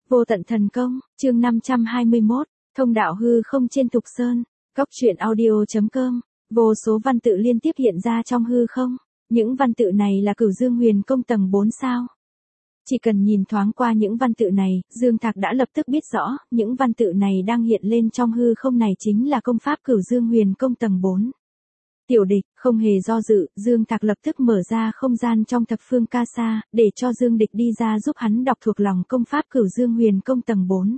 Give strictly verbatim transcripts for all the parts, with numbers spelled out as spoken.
Vô tận thần công, chương năm trăm hai mươi mốt, thông đạo hư không trên Thục Sơn, Cốc truyện audio chấm com, vô số văn tự liên tiếp hiện ra trong hư không, những văn tự này là Cửu Dương Huyền Công tầng bốn sao. Chỉ cần nhìn thoáng qua những văn tự này, Dương Thạc đã lập tức biết rõ, những văn tự này đang hiện lên trong hư không này chính là công pháp Cửu Dương Huyền Công tầng bốn. Tiểu địch, không hề do dự, Dương Thạc lập tức mở ra không gian trong thập phương ca sa, để cho Dương Địch đi ra giúp hắn đọc thuộc lòng công pháp Cửu Dương Huyền Công tầng bốn.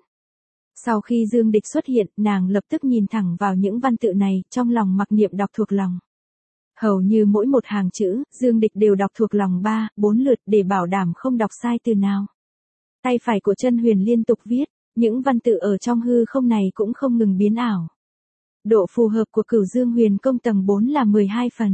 Sau khi Dương Địch xuất hiện, nàng lập tức nhìn thẳng vào những văn tự này, trong lòng mặc niệm đọc thuộc lòng. Hầu như mỗi một hàng chữ, Dương Địch đều đọc thuộc lòng ba, bốn lượt để bảo đảm không đọc sai từ nào. Tay phải của Chân Huyền liên tục viết, những văn tự ở trong hư không này cũng không ngừng biến ảo. Độ phù hợp của Cửu Dương Huyền Công tầng bốn là mười hai phần.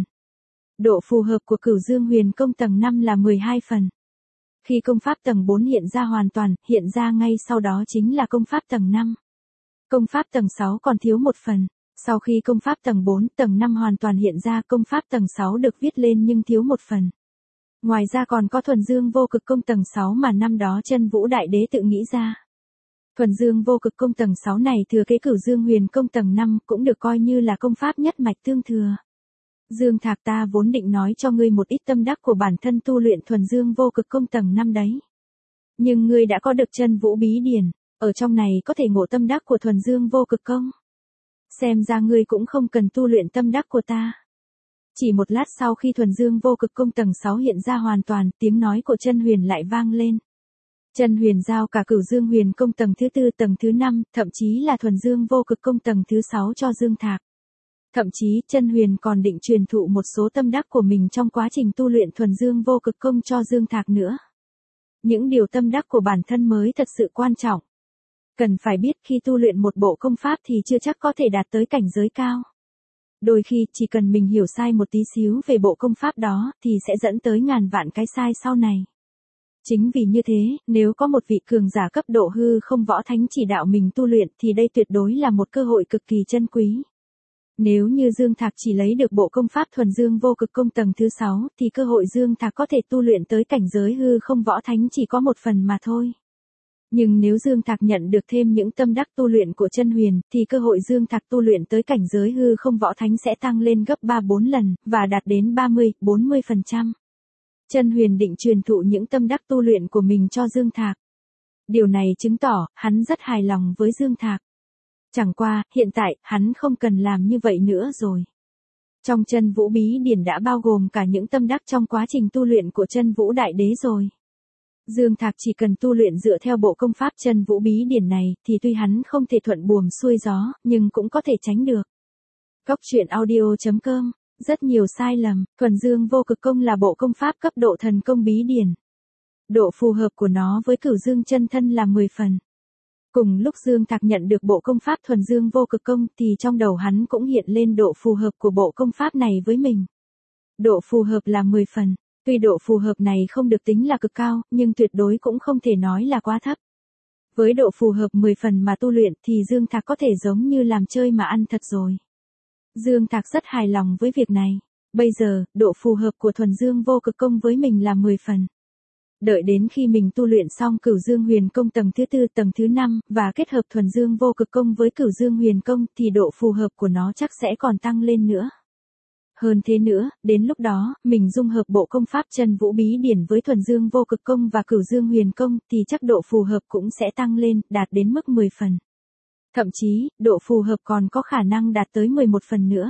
Độ phù hợp của Cửu Dương Huyền Công tầng năm là mười hai phần. Khi công pháp tầng bốn hiện ra hoàn toàn, hiện ra ngay sau đó chính là công pháp tầng năm. Công pháp tầng sáu còn thiếu một phần. Sau khi công pháp tầng bốn, tầng năm hoàn toàn hiện ra, công pháp tầng sáu được viết lên nhưng thiếu một phần. Ngoài ra còn có Thuần Dương Vô Cực Công tầng sáu mà năm đó Chân Vũ Đại Đế tự nghĩ ra. Thuần Dương Vô Cực Công tầng sáu này thừa kế Cửu Dương Huyền Công tầng năm, cũng được coi như là công pháp nhất mạch tương thừa. Dương Thạc, ta vốn định nói cho ngươi một ít tâm đắc của bản thân tu luyện Thuần Dương Vô Cực Công tầng năm đấy. Nhưng ngươi đã có được Chân Vũ Bí Điển, ở trong này có thể ngộ tâm đắc của Thuần Dương Vô Cực Công. Xem ra ngươi cũng không cần tu luyện tâm đắc của ta. Chỉ một lát sau khi Thuần Dương Vô Cực Công tầng sáu hiện ra hoàn toàn, tiếng nói của Chân Huyền lại vang lên. Chân Huyền giao cả Cửu Dương Huyền Công tầng thứ tư, tầng thứ năm, thậm chí là Thuần Dương Vô Cực Công tầng thứ sáu cho Dương Thạc. Thậm chí, Chân Huyền còn định truyền thụ một số tâm đắc của mình trong quá trình tu luyện Thuần Dương Vô Cực Công cho Dương Thạc nữa. Những điều tâm đắc của bản thân mới thật sự quan trọng. Cần phải biết khi tu luyện một bộ công pháp thì chưa chắc có thể đạt tới cảnh giới cao. Đôi khi, chỉ cần mình hiểu sai một tí xíu về bộ công pháp đó, thì sẽ dẫn tới ngàn vạn cái sai sau này. Chính vì như thế, nếu có một vị cường giả cấp độ hư không võ thánh chỉ đạo mình tu luyện thì đây tuyệt đối là một cơ hội cực kỳ chân quý. Nếu như Dương Thạc chỉ lấy được bộ công pháp Thuần Dương Vô Cực Công tầng thứ sáu thì cơ hội Dương Thạc có thể tu luyện tới cảnh giới hư không võ thánh chỉ có một phần mà thôi. Nhưng nếu Dương Thạc nhận được thêm những tâm đắc tu luyện của Chân Huyền thì cơ hội Dương Thạc tu luyện tới cảnh giới hư không võ thánh sẽ tăng lên gấp ba bốn lần và đạt đến ba mươi đến bốn mươi phần trăm. Chân Huyền định truyền thụ những tâm đắc tu luyện của mình cho Dương Thạc. Điều này chứng tỏ, hắn rất hài lòng với Dương Thạc. Chẳng qua, hiện tại, hắn không cần làm như vậy nữa rồi. Trong Chân Vũ Bí Điển đã bao gồm cả những tâm đắc trong quá trình tu luyện của Chân Vũ Đại Đế rồi. Dương Thạc chỉ cần tu luyện dựa theo bộ công pháp Chân Vũ Bí Điển này, thì tuy hắn không thể thuận buồm xuôi gió, nhưng cũng có thể tránh được. Cốc truyện audio chấm com. Rất nhiều sai lầm, Thuần Dương Vô Cực Công là bộ công pháp cấp độ thần công bí điển. Độ phù hợp của nó với Cửu Dương chân thân là mười phần. Cùng lúc Dương Thạc nhận được bộ công pháp Thuần Dương Vô Cực Công thì trong đầu hắn cũng hiện lên độ phù hợp của bộ công pháp này với mình. Độ phù hợp là mười phần, tuy độ phù hợp này không được tính là cực cao, nhưng tuyệt đối cũng không thể nói là quá thấp. Với độ phù hợp mười phần mà tu luyện thì Dương Thạc có thể giống như làm chơi mà ăn thật rồi. Dương Thạc rất hài lòng với việc này. Bây giờ, độ phù hợp của Thuần Dương Vô Cực Công với mình là mười phần. Đợi đến khi mình tu luyện xong Cửu Dương Huyền Công tầng thứ tư, tầng thứ năm, và kết hợp Thuần Dương Vô Cực Công với Cửu Dương Huyền Công, thì độ phù hợp của nó chắc sẽ còn tăng lên nữa. Hơn thế nữa, đến lúc đó, mình dung hợp bộ công pháp Chân Vũ Bí Điển với Thuần Dương Vô Cực Công và Cửu Dương Huyền Công, thì chắc độ phù hợp cũng sẽ tăng lên, đạt đến mức mười phần. Thậm chí, độ phù hợp còn có khả năng đạt tới mười một phần nữa.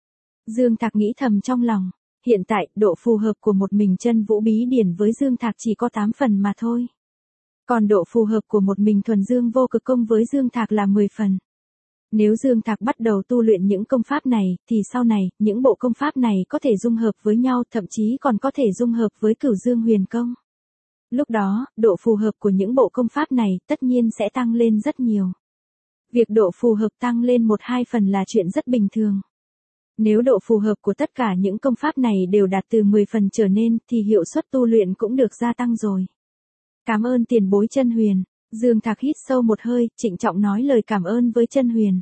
Dương Thạc nghĩ thầm trong lòng, hiện tại, độ phù hợp của một mình Chân Vũ Bí Điển với Dương Thạc chỉ có tám phần mà thôi. Còn độ phù hợp của một mình Thuần Dương Vô Cực Công với Dương Thạc là mười phần. Nếu Dương Thạc bắt đầu tu luyện những công pháp này, thì sau này, những bộ công pháp này có thể dung hợp với nhau, thậm chí còn có thể dung hợp với Cửu Dương Huyền Công. Lúc đó, độ phù hợp của những bộ công pháp này tất nhiên sẽ tăng lên rất nhiều. Việc độ phù hợp tăng lên một hai phần là chuyện rất bình thường. Nếu độ phù hợp của tất cả những công pháp này đều đạt từ mười phần trở lên thì hiệu suất tu luyện cũng được gia tăng rồi. Cảm ơn tiền bối Chân Huyền. Dương Thạc hít sâu một hơi, trịnh trọng nói lời cảm ơn với Chân Huyền.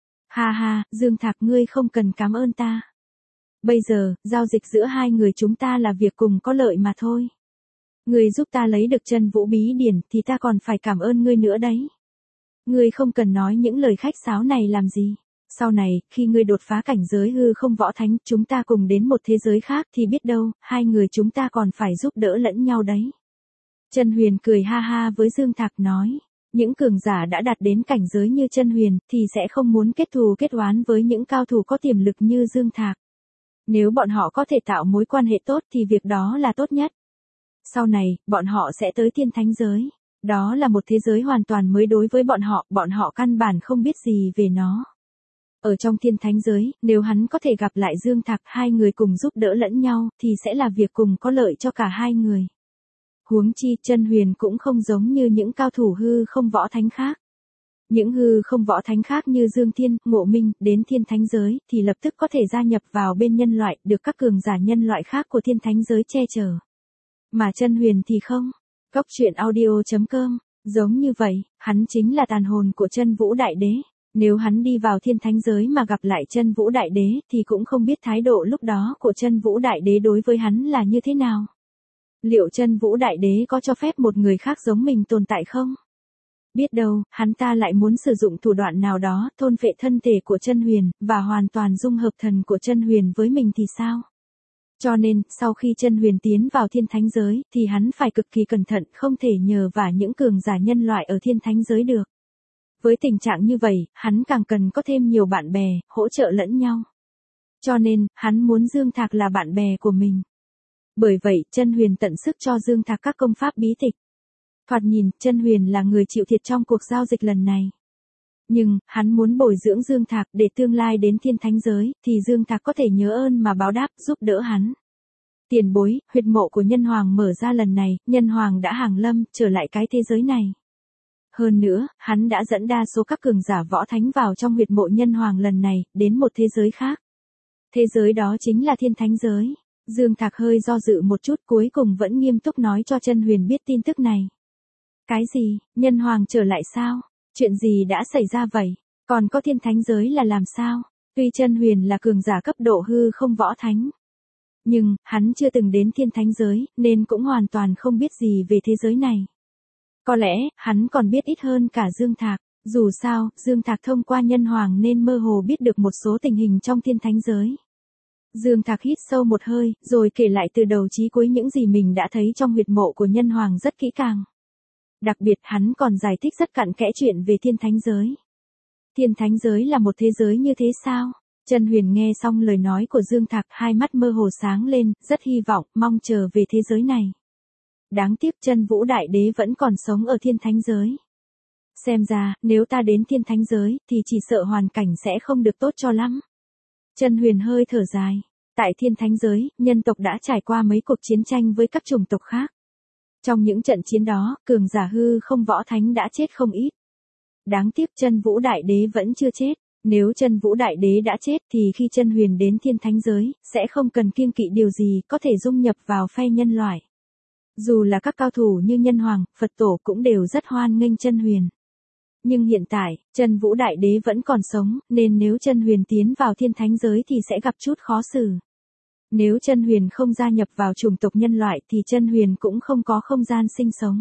Ha ha, Dương Thạc, ngươi không cần cảm ơn ta. Bây giờ, giao dịch giữa hai người chúng ta là việc cùng có lợi mà thôi. Ngươi giúp ta lấy được chân vũ bí điển thì ta còn phải cảm ơn ngươi nữa đấy. Ngươi không cần nói những lời khách sáo này làm gì. Sau này, khi ngươi đột phá cảnh giới hư không võ thánh, chúng ta cùng đến một thế giới khác thì biết đâu, hai người chúng ta còn phải giúp đỡ lẫn nhau đấy. Chân Huyền cười ha ha với Dương Thạc nói, những cường giả đã đạt đến cảnh giới như Chân Huyền thì sẽ không muốn kết thù kết oán với những cao thủ có tiềm lực như Dương Thạc. Nếu bọn họ có thể tạo mối quan hệ tốt thì việc đó là tốt nhất. Sau này, bọn họ sẽ tới thiên thánh giới. Đó là một thế giới hoàn toàn mới đối với bọn họ, bọn họ căn bản không biết gì về nó. Ở trong thiên thánh giới, nếu hắn có thể gặp lại Dương Thạc, hai người cùng giúp đỡ lẫn nhau, thì sẽ là việc cùng có lợi cho cả hai người. Huống chi, Chân Huyền cũng không giống như những cao thủ hư không võ thánh khác. Những hư không võ thánh khác như Dương Thiên, Ngộ Minh, đến thiên thánh giới, thì lập tức có thể gia nhập vào bên nhân loại, được các cường giả nhân loại khác của thiên thánh giới che chở. Mà Chân Huyền thì không. Cốc truyện audio chấm com, giống như vậy, hắn chính là tàn hồn của Chân Vũ Đại Đế. Nếu hắn đi vào thiên thánh giới mà gặp lại Chân Vũ Đại Đế thì cũng không biết thái độ lúc đó của Chân Vũ Đại Đế đối với hắn là như thế nào. Liệu Chân Vũ Đại Đế có cho phép một người khác giống mình tồn tại không? Biết đâu, hắn ta lại muốn sử dụng thủ đoạn nào đó thôn phệ thân thể của Chân Huyền, và hoàn toàn dung hợp thần của Chân Huyền với mình thì sao? Cho nên, sau khi Chân Huyền tiến vào thiên thánh giới, thì hắn phải cực kỳ cẩn thận, không thể nhờ vả những cường giả nhân loại ở thiên thánh giới được. Với tình trạng như vậy, hắn càng cần có thêm nhiều bạn bè, hỗ trợ lẫn nhau. Cho nên, hắn muốn Dương Thạc là bạn bè của mình. Bởi vậy, Chân Huyền tận sức cho Dương Thạc các công pháp bí tịch. Thoạt nhìn, Chân Huyền là người chịu thiệt trong cuộc giao dịch lần này. Nhưng, hắn muốn bồi dưỡng Dương Thạc để tương lai đến thiên thánh giới, thì Dương Thạc có thể nhớ ơn mà báo đáp, giúp đỡ hắn. Tiền bối, huyệt mộ của Nhân Hoàng mở ra lần này, Nhân Hoàng đã hàng lâm, trở lại cái thế giới này. Hơn nữa, hắn đã dẫn đa số các cường giả võ thánh vào trong huyệt mộ Nhân Hoàng lần này, đến một thế giới khác. Thế giới đó chính là thiên thánh giới. Dương Thạc hơi do dự một chút, cuối cùng vẫn nghiêm túc nói cho Chân Huyền biết tin tức này. Cái gì, Nhân Hoàng trở lại sao? Chuyện gì đã xảy ra vậy? Còn có thiên thánh giới là làm sao? Tuy Chân Huyền là cường giả cấp độ hư không võ thánh. Nhưng, hắn chưa từng đến thiên thánh giới, nên cũng hoàn toàn không biết gì về thế giới này. Có lẽ, hắn còn biết ít hơn cả Dương Thạc. Dù sao, Dương Thạc thông qua Nhân Hoàng nên mơ hồ biết được một số tình hình trong thiên thánh giới. Dương Thạc hít sâu một hơi, rồi kể lại từ đầu chí cuối những gì mình đã thấy trong huyệt mộ của Nhân Hoàng rất kỹ càng. Đặc biệt hắn còn giải thích rất cặn kẽ chuyện về thiên thánh giới. Thiên thánh giới là một thế giới như thế sao? Chân Huyền nghe xong lời nói của Dương Thạc, hai mắt mơ hồ sáng lên, rất hy vọng, mong chờ về thế giới này. Đáng tiếc Chân Vũ Đại Đế vẫn còn sống ở thiên thánh giới. Xem ra, nếu ta đến thiên thánh giới, thì chỉ sợ hoàn cảnh sẽ không được tốt cho lắm. Chân Huyền hơi thở dài. Tại thiên thánh giới, nhân tộc đã trải qua mấy cuộc chiến tranh với các chủng tộc khác. Trong những trận chiến đó, cường giả hư không võ thánh đã chết không ít. Đáng tiếc Chân Vũ Đại Đế vẫn chưa chết. Nếu Chân Vũ Đại Đế đã chết thì khi Chân Huyền đến thiên thánh giới, sẽ không cần kiêng kỵ điều gì, có thể dung nhập vào phe nhân loại. Dù là các cao thủ như Nhân Hoàng, Phật Tổ cũng đều rất hoan nghênh Chân Huyền. Nhưng hiện tại, Chân Vũ Đại Đế vẫn còn sống, nên nếu Chân Huyền tiến vào thiên thánh giới thì sẽ gặp chút khó xử. Nếu Chân Huyền không gia nhập vào chủng tộc nhân loại thì Chân Huyền cũng không có không gian sinh sống.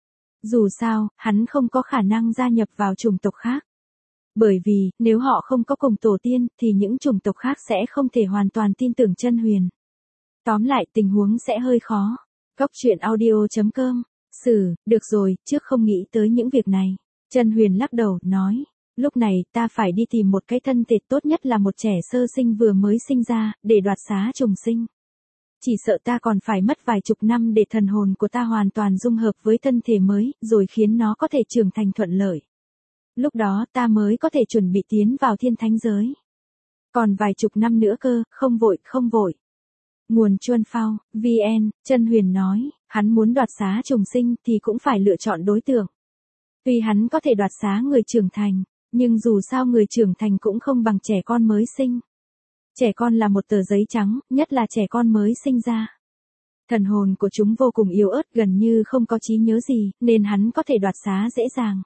Dù sao, hắn không có khả năng gia nhập vào chủng tộc khác. Bởi vì, nếu họ không có cùng tổ tiên, thì những chủng tộc khác sẽ không thể hoàn toàn tin tưởng Chân Huyền. Tóm lại, tình huống sẽ hơi khó. Cốc truyện audio chấm com. Sử, được rồi, trước không nghĩ tới những việc này. Chân Huyền lắc đầu, nói. Lúc này, ta phải đi tìm một cái thân thể tốt nhất là một trẻ sơ sinh vừa mới sinh ra, để đoạt xá trùng sinh. Chỉ sợ ta còn phải mất vài chục năm để thần hồn của ta hoàn toàn dung hợp với thân thể mới, rồi khiến nó có thể trưởng thành thuận lợi. Lúc đó ta mới có thể chuẩn bị tiến vào thiên thánh giới. Còn vài chục năm nữa cơ, không vội, không vội. Nguồn Chuân Phao, vê en, Chân Huyền nói, hắn muốn đoạt xá trùng sinh thì cũng phải lựa chọn đối tượng. Tuy hắn có thể đoạt xá người trưởng thành, nhưng dù sao người trưởng thành cũng không bằng trẻ con mới sinh. Trẻ con là một tờ giấy trắng, nhất là trẻ con mới sinh ra. Thần hồn của chúng vô cùng yếu ớt, gần như không có trí nhớ gì, nên hắn có thể đoạt xá dễ dàng.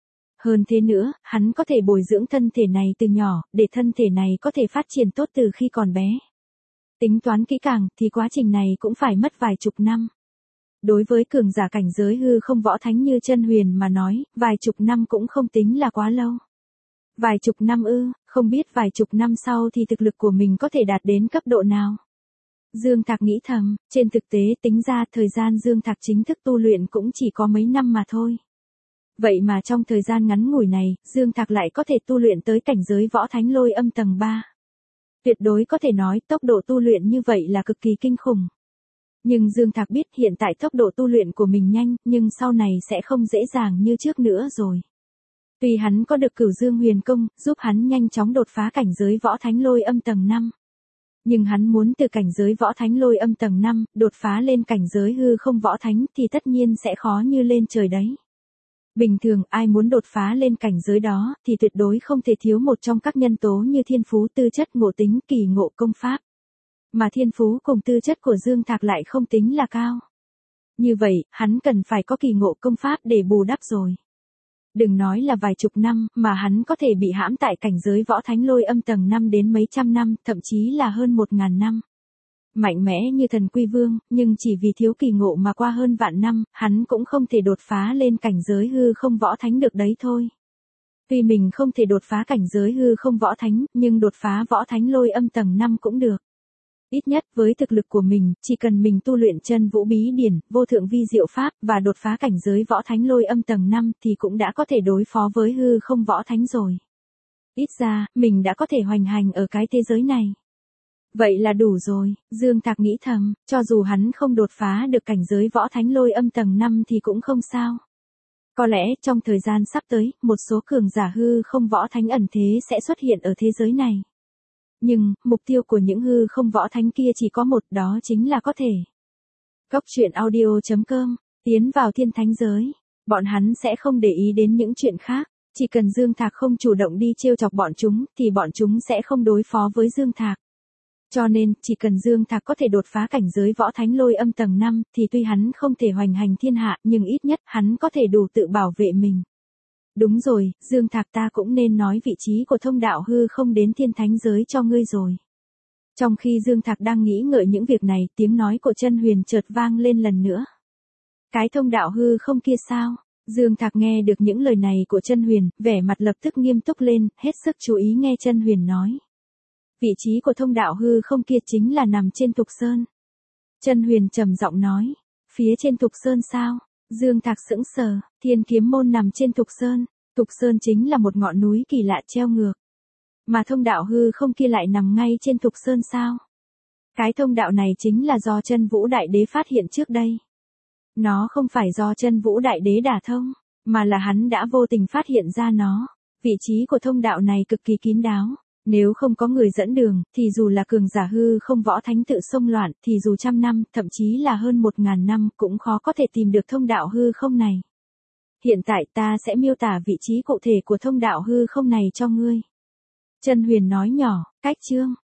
Hơn thế nữa, hắn có thể bồi dưỡng thân thể này từ nhỏ, để thân thể này có thể phát triển tốt từ khi còn bé. Tính toán kỹ càng, thì quá trình này cũng phải mất vài chục năm. Đối với cường giả cảnh giới hư không võ thánh như Chân Huyền mà nói, vài chục năm cũng không tính là quá lâu. Vài chục năm ư, không biết vài chục năm sau thì thực lực của mình có thể đạt đến cấp độ nào. Dương Thạc nghĩ thầm, trên thực tế tính ra thời gian Dương Thạc chính thức tu luyện cũng chỉ có mấy năm mà thôi. Vậy mà trong thời gian ngắn ngủi này, Dương Thạc lại có thể tu luyện tới cảnh giới võ thánh lôi âm tầng ba. Tuyệt đối có thể nói tốc độ tu luyện như vậy là cực kỳ kinh khủng. Nhưng Dương Thạc biết hiện tại tốc độ tu luyện của mình nhanh, nhưng sau này sẽ không dễ dàng như trước nữa rồi. Tuy hắn có được Cửu Dương Huyền Công, giúp hắn nhanh chóng đột phá cảnh giới võ thánh lôi âm tầng năm. Nhưng hắn muốn từ cảnh giới võ thánh lôi âm tầng năm, đột phá lên cảnh giới hư không võ thánh thì tất nhiên sẽ khó như lên trời đấy. Bình thường ai muốn đột phá lên cảnh giới đó thì tuyệt đối không thể thiếu một trong các nhân tố như thiên phú, tư chất, ngộ tính, kỳ ngộ, công pháp. Mà thiên phú cùng tư chất của Dương Thạc lại không tính là cao. Như vậy, hắn cần phải có kỳ ngộ, công pháp để bù đắp rồi. Đừng nói là vài chục năm, mà hắn có thể bị hãm tại cảnh giới võ thánh lôi âm tầng năm đến mấy trăm năm, thậm chí là hơn một ngàn năm. Mạnh mẽ như thần Quy Vương, nhưng chỉ vì thiếu kỳ ngộ mà qua hơn vạn năm, hắn cũng không thể đột phá lên cảnh giới hư không võ thánh được đấy thôi. Tuy mình không thể đột phá cảnh giới hư không võ thánh, nhưng đột phá võ thánh lôi âm tầng năm cũng được. Ít nhất với thực lực của mình, chỉ cần mình tu luyện chân vũ bí điển, vô thượng vi diệu pháp và đột phá cảnh giới võ thánh lôi âm tầng năm thì cũng đã có thể đối phó với hư không võ thánh rồi. Ít ra, mình đã có thể hoành hành ở cái thế giới này. Vậy là đủ rồi, Dương Thạc nghĩ thầm, cho dù hắn không đột phá được cảnh giới võ thánh lôi âm tầng năm thì cũng không sao. Có lẽ trong thời gian sắp tới, một số cường giả hư không võ thánh ẩn thế sẽ xuất hiện ở thế giới này. Nhưng, mục tiêu của những hư không võ thánh kia chỉ có một, đó chính là có thể. Cốc truyện audio chấm com, tiến vào thiên thánh giới. Bọn hắn sẽ không để ý đến những chuyện khác. Chỉ cần Dương Thạc không chủ động đi trêu chọc bọn chúng, thì bọn chúng sẽ không đối phó với Dương Thạc. Cho nên, chỉ cần Dương Thạc có thể đột phá cảnh giới võ thánh lôi âm tầng năm, thì tuy hắn không thể hoành hành thiên hạ, nhưng ít nhất hắn có thể đủ tự bảo vệ mình. Đúng rồi, Dương Thạc, ta cũng nên nói vị trí của thông đạo hư không đến thiên thánh giới cho ngươi rồi. Trong khi Dương Thạc đang nghĩ ngợi những việc này, tiếng nói của Chân Huyền chợt vang lên lần nữa. Cái thông đạo hư không kia sao? Dương Thạc nghe được những lời này của Chân Huyền, vẻ mặt lập tức nghiêm túc lên, hết sức chú ý nghe Chân Huyền nói. Vị trí của thông đạo hư không kia chính là nằm trên Thục Sơn. Chân Huyền trầm giọng nói, phía trên Thục Sơn sao? Dương Thạc sững sờ, Thiên Kiếm Môn nằm trên Thục Sơn, Thục Sơn chính là một ngọn núi kỳ lạ treo ngược. Mà thông đạo hư không kia lại nằm ngay trên Thục Sơn sao? Cái thông đạo này chính là do Chân Vũ Đại Đế phát hiện trước đây. Nó không phải do Chân Vũ Đại Đế đả thông, mà là hắn đã vô tình phát hiện ra nó. Vị trí của thông đạo này cực kỳ kín đáo. Nếu không có người dẫn đường, thì dù là cường giả hư không võ thánh tự xông loạn, thì dù trăm năm, thậm chí là hơn một ngàn năm, cũng khó có thể tìm được thông đạo hư không này. Hiện tại ta sẽ miêu tả vị trí cụ thể của thông đạo hư không này cho ngươi. Chân Huyền nói nhỏ, cách chương,